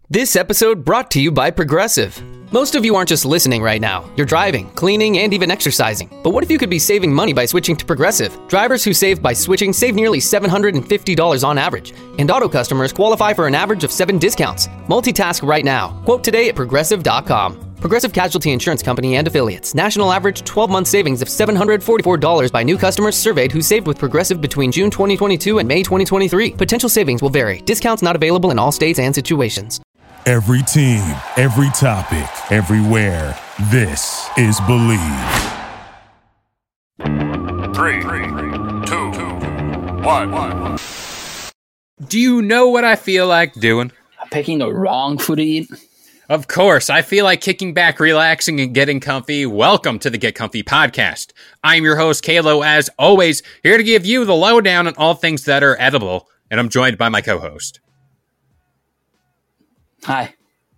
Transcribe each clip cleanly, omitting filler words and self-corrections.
This episode brought to you by Progressive. Most of you aren't just listening right now. You're driving, cleaning, and even exercising. But what if you could be saving money by switching to Progressive? Drivers who save by switching save nearly $750 on average. And auto customers qualify for an average of 7 discounts. Multitask right now. Quote today at Progressive.com. Progressive Casualty Insurance Company and Affiliates. National average 12-month savings of $744 by new customers surveyed who saved with Progressive between June 2022 and May 2023. Potential savings will vary. Discounts not available in all states and situations. Every team, every topic, everywhere. This is Believe. 3, 2, 1. Do you know what I feel like doing? Picking the wrong food to eat? Of course, I feel like kicking back, relaxing, and getting comfy. Welcome to the Get Comfy podcast. I'm your host, Kalo, as always, here to give you the lowdown on all things that are edible, and I'm joined by my co-host. Hi.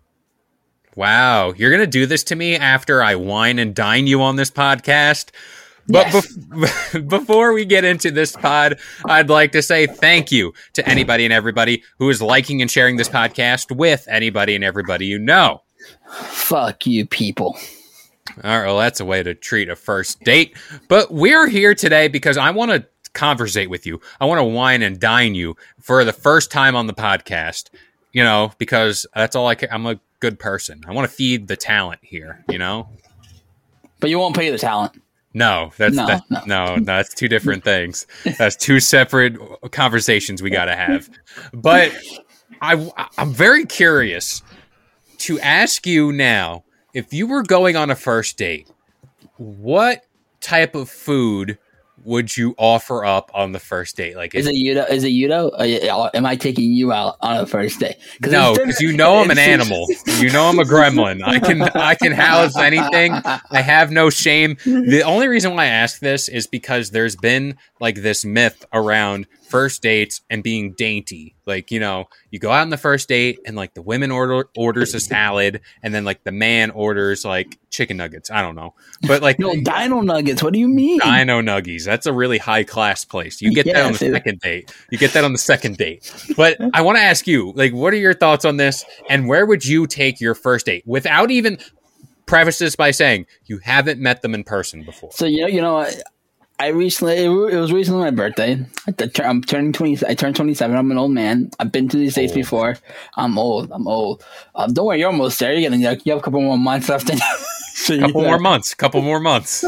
Wow, you're going to do this to me after I wine and dine you on this podcast? But Yes. Before we get into this pod, I'd like to say thank you to anybody and everybody who is liking and sharing this podcast with anybody and everybody you know. Fuck you, people. All right, well, that's a way to treat a first date. But we're here today because I want to conversate with you. I want to wine and dine you for the first time on the podcast, you know, because that's all I'm a good person. I want to feed the talent here, you know? But you won't pay the talent. No, that's two different things. That's two separate conversations we got to have. But I'm very curious to ask you now, if you were going on a first date, what type of food would you offer up on the first date? Like, Is it you though? Am I taking you out on a first date? No, because you know I'm an animal. You know I'm a gremlin. I can house anything. I have no shame. The only reason why I ask this is because there's been like this myth around first dates and being dainty. Like, you know, you go out on the first date and like the women orders a salad and then like the man orders like chicken nuggets. I don't know. But like no, Dino Nuggets. What do you mean? Dino Nuggies. That's a really high class place. You get that on the second date. You get that on the second date. But I want to ask you, like, what are your thoughts on this? And where would you take your first date without even preface this by saying you haven't met them in person before? So you know, it was recently my birthday. I'm turning 20. I turned 27. I'm an old man. I've been to these dates before. I'm old. Don't worry, you're almost there. You have a couple more months left. Couple more months.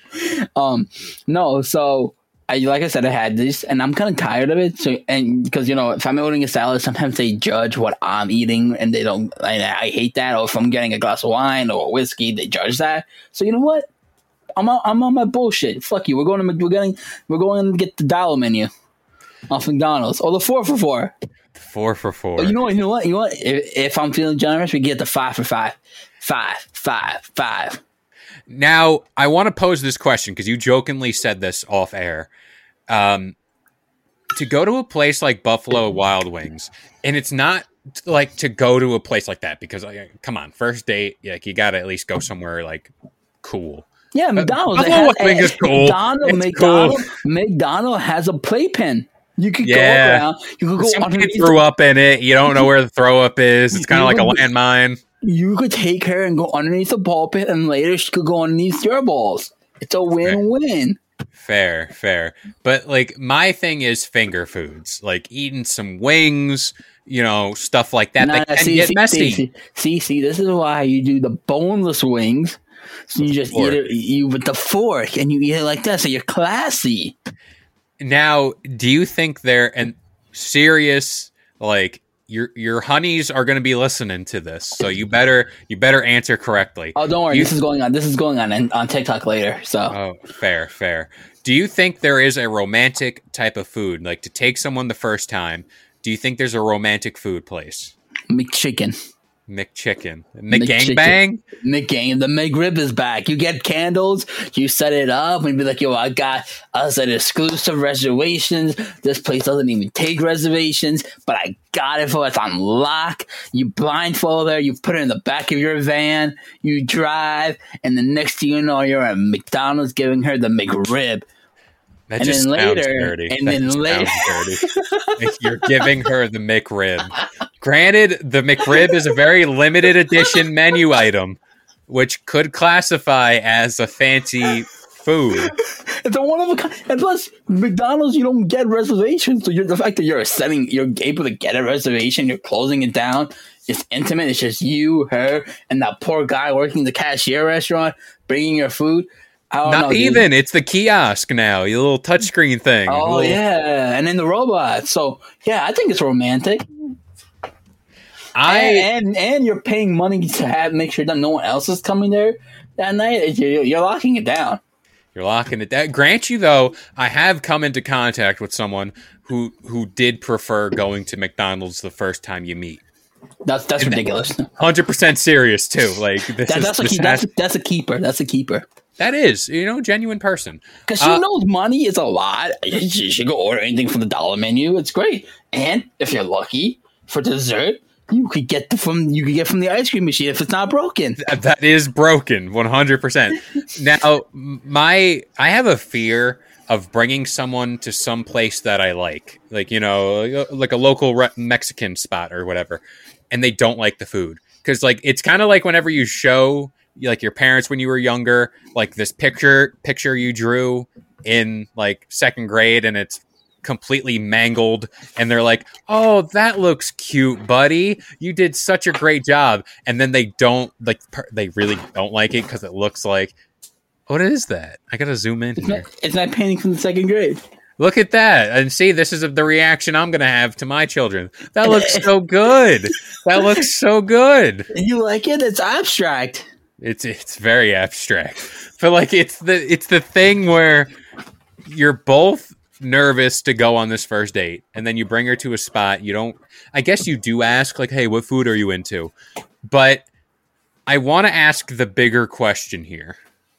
No. So like I said, I had this, and I'm kind of tired of it. So, and because you know, if I'm ordering a salad, sometimes they judge what I'm eating, and they don't. I hate that. Or if I'm getting a glass of wine or whiskey, they judge that. So you know what? I'm on my bullshit. Fuck you. We're going to get the dollar menu off McDonald's or the 4 for $4. 4 for $4. Oh, you know what? If I'm feeling generous, we get the 5 for $5. 5. Now, I want to pose this question because you jokingly said this off air. To go to a place like Buffalo Wild Wings, and it's not like to go to a place like that because, come on, first date, like you got to at least go somewhere like cool. Yeah, McDonald's. Buffalo Wild Wings is cool. McDonald's has a playpen. You could go around. You could go Some underneath. kid threw up in it. You don't know where the throw up is. It's kind of like a landmine. You could take her and go underneath the ball pit, and later she could go underneath your balls. It's a win-win. Fair. But like my thing is finger foods, like eating some wings, you know, stuff like that. That can get messy. See, this is why you do the boneless wings. So you just eat it with the fork, and you eat it like that. So you're classy. Now, do you think they're serious? Like your honeys are going to be listening to this, so you better answer correctly. Oh, don't worry. This is going on TikTok later. So fair. Do you think there is a romantic type of food, like to take someone the first time? Do you think there's a romantic food place? McChicken. McGangbang? McGang. The McRib is back. You get candles, you set it up, and be like, yo, I got us at exclusive reservations. This place doesn't even take reservations, but I got it for us on lock. You blindfold her, you put her in the back of your van, you drive, and the next thing you know, you're at McDonald's giving her the McRib. That and just then sounds later, dirty. and That then just later, sounds dirty. Like you're giving her the McRib. Granted, the McRib is a very limited edition menu item, which could classify as a fancy food. it's a one of a kind. And plus, McDonald's, you don't get reservations. So the fact that you're able to get a reservation, you're closing it down. It's intimate. It's just you, her, and that poor guy working the cashier restaurant, bringing your food. I don't know, Even. It's the kiosk now. Your little touchscreen thing. Oh, yeah. And then the robot. So, yeah, I think it's romantic. And you're paying money to make sure that no one else is coming there that night. You're locking it down. You're locking it down. Grant you, though, I have come into contact with someone who did prefer going to McDonald's the first time you meet. That's ridiculous. 100% serious, too. Like that's a keeper. That's a keeper. That is, genuine person. Because she knows money is a lot. She should go order anything from the dollar menu. It's great. And if you're lucky, for dessert, you could get from the ice cream machine if it's not broken. That is broken, 100%. Now, I have a fear of bringing someone to some place that I like like a local Mexican spot or whatever, and they don't like the food. Because it's kind of like whenever you show your parents when you were younger, this picture you drew in second grade, and it's completely mangled, and they're like, "Oh, that looks cute, buddy. You did such a great job." And then they don't they really don't like it because it looks like, what is that? I gotta zoom in here. It's not painting from the second grade. Look at that. And see, this is the reaction I'm going to have to my children. That looks so good. That looks so good. You like it? It's abstract. It's very abstract. But it's the thing where you're both nervous to go on this first date, and then you bring her to a spot. I guess you do ask hey, what food are you into? But I want to ask the bigger question here.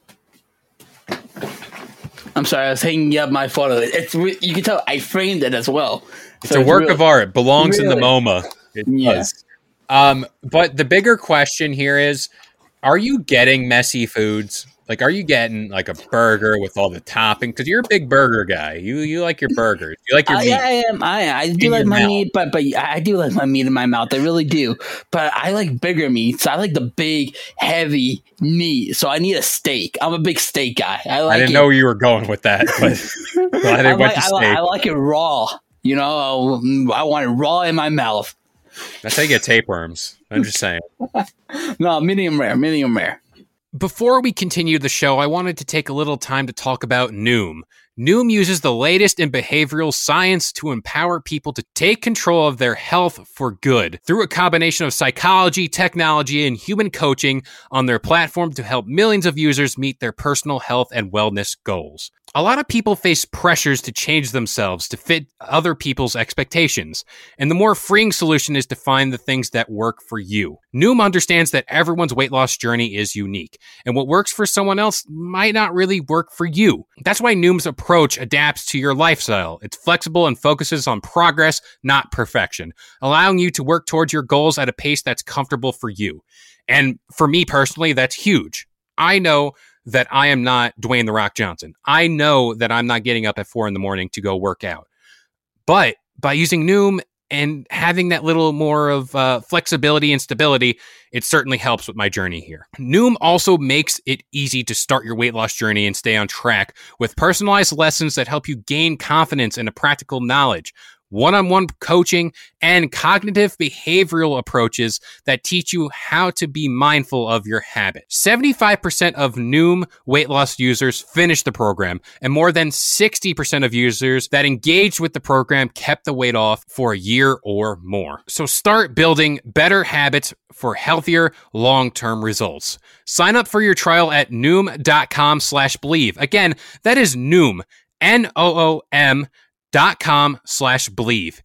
I'm sorry, I was hanging up my photo. You can tell I framed it as well. It's a work of art. It belongs in the MoMA. It does. But the bigger question here is, are you getting messy foods? Are you getting a burger with all the topping? Because you're a big burger guy. You like your burgers. You like your meat. Yeah, I am. I do like my meat, but I do like my meat in my mouth. I really do. But I like bigger meats. I like the big, heavy meat. So I need a steak. I'm a big steak guy. I didn't know where you were going with that, but glad I went to steak. I like it raw. I want it raw in my mouth. That's how you get tapeworms. I'm just saying. No, medium rare. Before we continue the show, I wanted to take a little time to talk about Noom. Noom uses the latest in behavioral science to empower people to take control of their health for good through a combination of psychology, technology, and human coaching on their platform to help millions of users meet their personal health and wellness goals. A lot of people face pressures to change themselves to fit other people's expectations, and the more freeing solution is to find the things that work for you. Noom understands that everyone's weight loss journey is unique, and what works for someone else might not really work for you. That's why Noom's approach adapts to your lifestyle. It's flexible and focuses on progress, not perfection, allowing you to work towards your goals at a pace that's comfortable for you. And for me personally, that's huge. I know that I am not Dwayne "The Rock" Johnson. I know that I'm not getting up at 4 a.m. to go work out. But by using Noom and having that little more of flexibility and stability, it certainly helps with my journey here. Noom also makes it easy to start your weight loss journey and stay on track with personalized lessons that help you gain confidence and a practical knowledge, one-on-one coaching, and cognitive behavioral approaches that teach you how to be mindful of your habits. 75% of Noom weight loss users finished the program, and more than 60% of users that engaged with the program kept the weight off for a year or more. So start building better habits for healthier long-term results. Sign up for your trial at Noom.com/believe. Again, that is Noom, Noom.com/believe.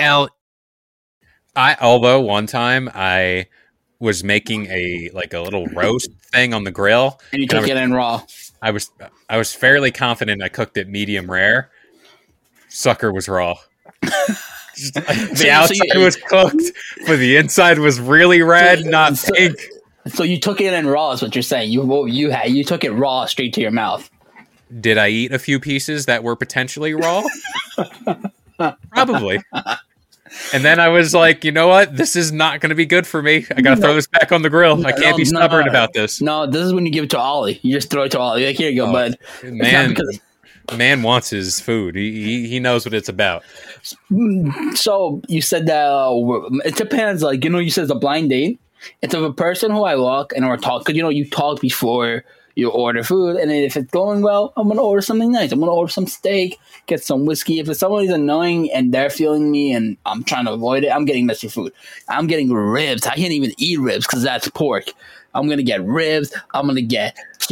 Although one time I was making a little roast thing on the grill, and you took it in raw. I was fairly confident I cooked it medium rare. Sucker was raw. The outside was cooked, but the inside was really red, not pink. So you took it in raw, is what you're saying. You took it raw straight to your mouth. Did I eat a few pieces that were potentially raw? Probably. And then I was like, you know what? This is not going to be good for me. I got to throw this back on the grill. I can't be stubborn about this. No, this is when you give it to Ollie. You just throw it to Ollie. Like, here you go, bud. Man wants his food. He knows what it's about. So you said that it depends. Like, you said it's a blind date. It's of a person who I walk and we're talking. Because, you talk before you order food. And then if it's going well, I'm going to order something nice. I'm going to order some steak, get some whiskey. If somebody's annoying and they're feeling me and I'm trying to avoid it, I'm getting messy food. I'm getting ribs. I can't even eat ribs because that's pork. I'm going to get ribs. I'm going to get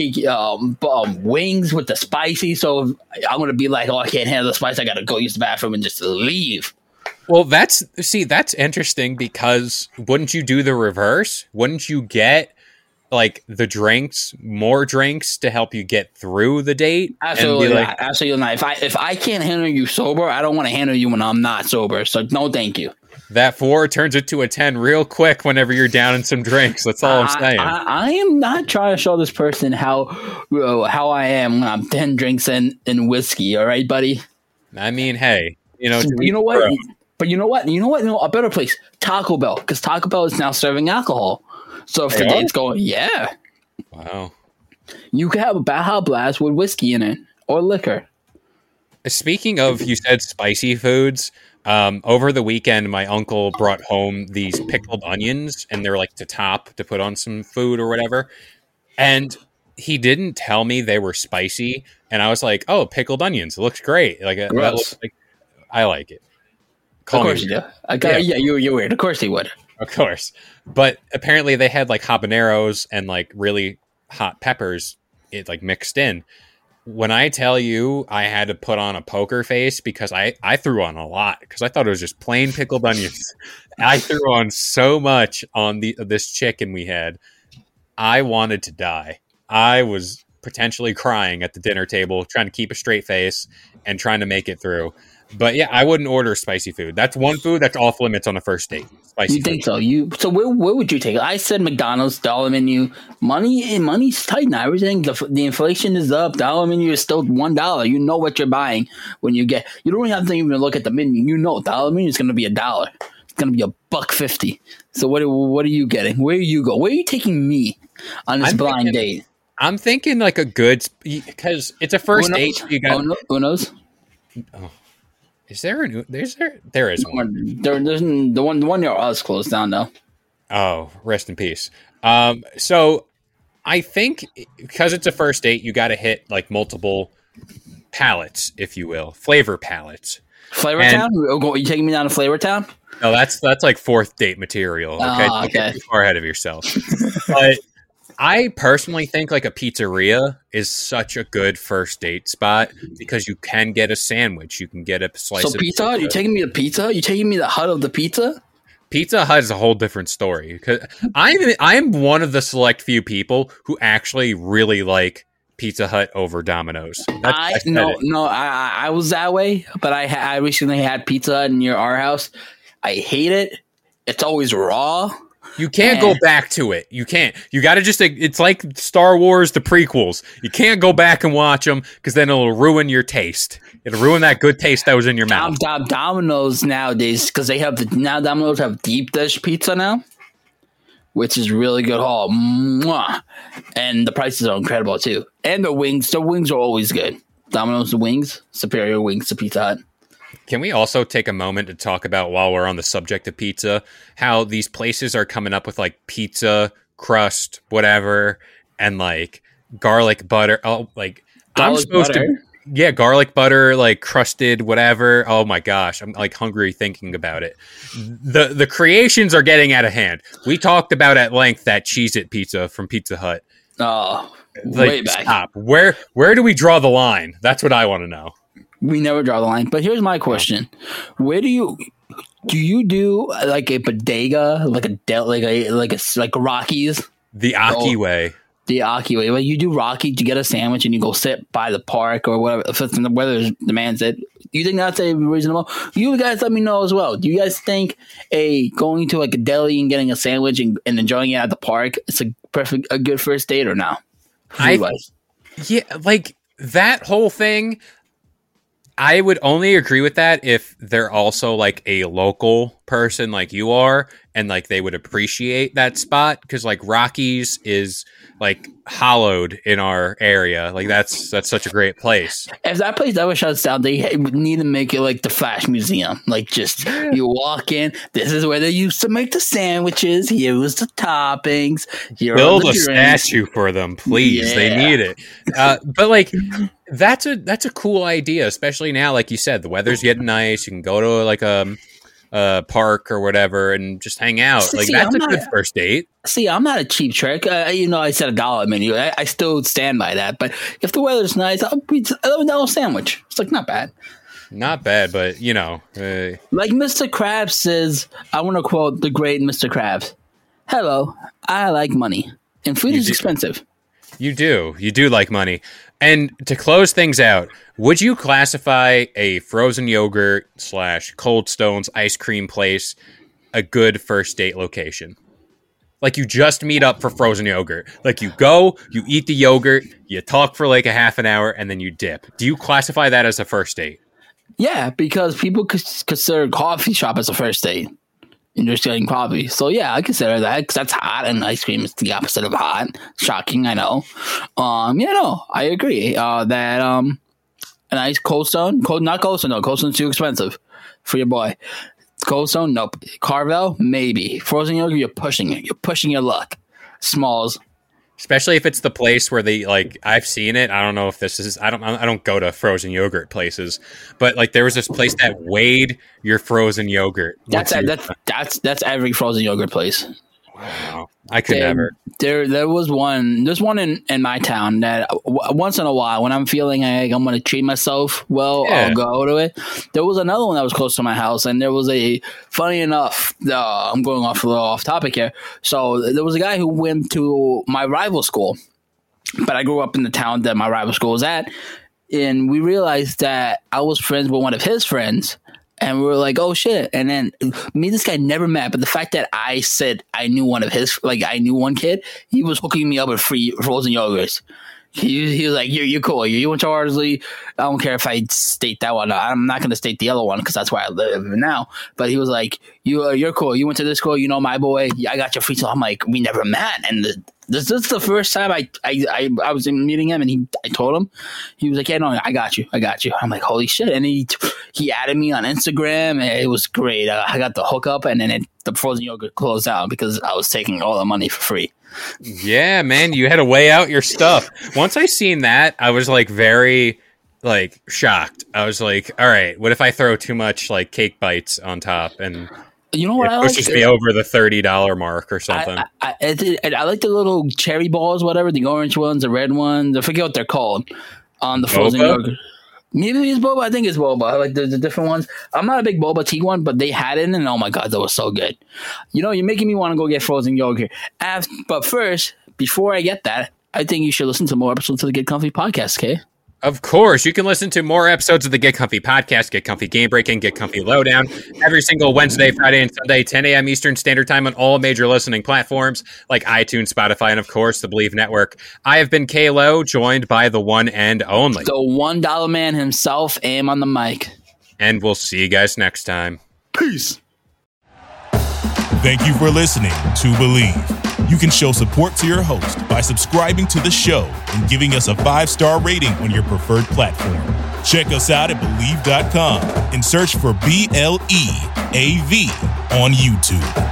wings with the spicy. So I'm going to be like, oh, I can't handle the spice. I got to go use the bathroom and just leave. Well, that's interesting because wouldn't you do the reverse? Wouldn't you get like the more drinks to help you get through the date? Absolutely not. Absolutely not. If I can't handle you sober, I don't want to handle you when I'm not sober. So no, thank you. That 4 turns it to a 10 real quick whenever you're down in some drinks. That's all I'm saying. I am not trying to show this person how I am when I'm 10 drinks in whiskey. All right, buddy. I mean, hey, you know what? But you know what? A better place, Taco Bell, because Taco Bell is now serving alcohol. So if the date's going, yeah. Wow. You can have a Baja Blast with whiskey in it or liquor. Speaking of, you said spicy foods. Over the weekend, my uncle brought home these pickled onions, and they're like to put on some food or whatever. And he didn't tell me they were spicy, and I was like, "Oh, pickled onions! It looks great. Like that looks like I like it." Of course you do. Yeah, you're weird. Of course he would. Of course, but apparently they had like habaneros and like really hot peppers, like mixed in. When I tell you I had to put on a poker face because I threw on a lot because I thought it was just plain pickled onions. I threw on so much on this chicken we had. I wanted to die. I was potentially crying at the dinner table, trying to keep a straight face and trying to make it through. But yeah, I wouldn't order spicy food. That's one food that's off limits on a first date. Spicy you think food. So? So where would you take it? I said McDonald's, dollar menu. Money's tight now. Everything, the inflation is up. Dollar menu is still $1. You know what you're buying when you get. You don't have to even look at the menu. You know, dollar menu is going to be $1. It's going to be $1.50. So what are you getting? Where you go? Where are you taking me on this blind date? I'm thinking like a good because it's a first date. You got who knows? Oh. Is there a new? There is one. There's the one near us closed down though. Oh, rest in peace. So I think because it's a first date, you got to hit like multiple palettes, if you will, flavor palettes. Flavor Town? Are you taking me down to Flavor Town? No, that's like fourth date material. Okay, okay. Don't get too far ahead of yourself. But I personally think like a pizzeria is such a good first date spot because you can get a sandwich. You can get a slice of Pizza Hut? You taking me to Pizza Hut? You taking me to the hut of the pizza? Pizza Hut is a whole different story. Because I'm one of the select few people who actually really like Pizza Hut over Domino's. I was that way, but I recently had Pizza Hut near our house. I hate it. It's always raw. You can't go back to it. You can't. You got to just. It's like Star Wars, the prequels. You can't go back and watch them because then it'll ruin your taste. It'll ruin that good taste that was in your mouth. Domino's nowadays, because Domino's have deep dish pizza now, which is really good. Oh, mwah. And the prices are incredible too. And the wings are always good. Domino's wings, superior wings to Pizza Hut. Can we also take a moment to talk about, while we're on the subject of pizza, how these places are coming up with like pizza crust, whatever, and like garlic butter. Oh, like I'm supposed to, yeah, garlic butter, like crusted, whatever. Oh my gosh, I'm like hungry thinking about it. The creations are getting out of hand. We talked about at length that Cheez-It pizza from Pizza Hut. Oh, like, way back. Stop. Where do we draw the line? That's what I want to know. We never draw the line. But here's my question: where do you do like a bodega, like a Rockies? The Aki way. The Aki way. Like you do Rocky to get a sandwich and you go sit by the park or whatever. If the weather demands it, do you think that's reasonable? You guys let me know as well. Do you guys think going to like a deli and getting a sandwich and enjoying it at the park is a good first date or no? Yeah, like. that whole thing, I would only agree with that if they're also like a local person like you are, and like they would appreciate that spot, because like Rockies is like hallowed in our area. Like that's such a great place. If that place ever shuts down, they need to make it like the Flash Museum. Like just you walk in, this is where they used to make the sandwiches. Here was the toppings. Here Build are a the drinks. statue for them, please. Yeah. They need it. But like that's a cool idea, especially now. Like you said, the weather's getting nice. You can go to like a park or whatever and just hang out. Like that's a good first date. See, I'm not a cheap trick. I said $1 menu. I still stand by that. But if the weather's nice, I'll be $11 sandwich. It's like not bad. Not bad, but like Mr. Krabs says, I want to quote the great Mr. Krabs. Hello, I like money, and food is expensive. You do like money. And to close things out, would you classify a frozen yogurt / Cold Stones ice cream place a good first date location? Like you just meet up for frozen yogurt. Like you go, you eat the yogurt, you talk for like a half an hour, and then you dip. Do you classify that as a first date? Yeah, because people consider coffee shop as a first date. And just getting coffee. So yeah, I consider that because that's hot, and ice cream is the opposite of hot. Shocking, I know. I agree. That a nice Cold Stone, not Cold Stone, no, Cold Stone's too expensive for your boy. Cold Stone, nope. Carvel, maybe. Frozen yogurt, you're pushing it. You're pushing your luck. Smalls. Especially if it's the place where they like I've seen it. I don't know if this is I don't go to frozen yogurt places, but like there was this place that weighed your frozen yogurt. That's every frozen yogurt place. Wow. I could never. There was one. There's one in my town that once in a while, when I'm feeling like I'm going to treat myself, I'll go to it. There was another one that was close to my house, and there was funny enough, I'm going a little off topic here. So there was a guy who went to my rival school, but I grew up in the town that my rival school was at, and we realized that I was friends with one of his friends. And we were like, oh, shit. And then me and this guy never met. But the fact that I said I knew one of his, like I knew one kid, he was hooking me up with free frozen yogurts. He was like, you're cool. You went to Ardsley. I don't care if I state that one. I'm not going to state the other one because that's where I live now. But he was like, you're cool. You went to this school. You know my boy. I got your free. So I'm like, we never met. And this is the first time I was meeting him, and I told him. He was like, yeah, no, I got you. I'm like, holy shit. And he added me on Instagram, and it was great. I got the hookup, and then the frozen yogurt closed out because I was taking all the money for free. Yeah, man, you had to weigh out your stuff. Once I seen that, I was like very like shocked. I was like, all right, what if I throw too much like cake bites on top and you know what it pushes me over the $30 mark or something? I like the little cherry balls, whatever, the orange ones, the red ones. I forget what they're called on the frozen yogurt. Maybe it's boba. I think it's boba. I like the different ones. I'm not a big boba tea one, but they had it, and oh my god, that was so good. You're making me want to go get frozen yogurt. But first, before I get that, I think you should listen to more episodes of the Get Comfy podcast, okay? Of course, you can listen to more episodes of the Get Comfy podcast, Get Comfy Game Breaking, Get Comfy Lowdown, every single Wednesday, Friday, and Sunday, 10 a.m. Eastern Standard Time on all major listening platforms like iTunes, Spotify, and of course, the Believe Network. I have been K-Lo, joined by the one and only. The $1 man himself, Am on the mic. And we'll see you guys next time. Peace. Thank you for listening to Believe. You can show support to your host by subscribing to the show and giving us a 5-star rating on your preferred platform. Check us out at Believe.com and search for BLEAV on YouTube.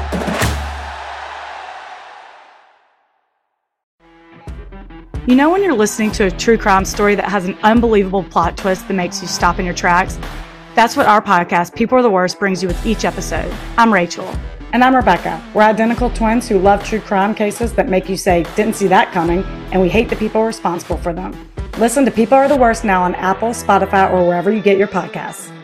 You know when you're listening to a true crime story that has an unbelievable plot twist that makes you stop in your tracks? That's what our podcast, People Are the Worst, brings you with each episode. I'm Rachel. And I'm Rebecca. We're identical twins who love true crime cases that make you say, didn't see that coming, and we hate the people responsible for them. Listen to People Are the Worst now on Apple, Spotify, or wherever you get your podcasts.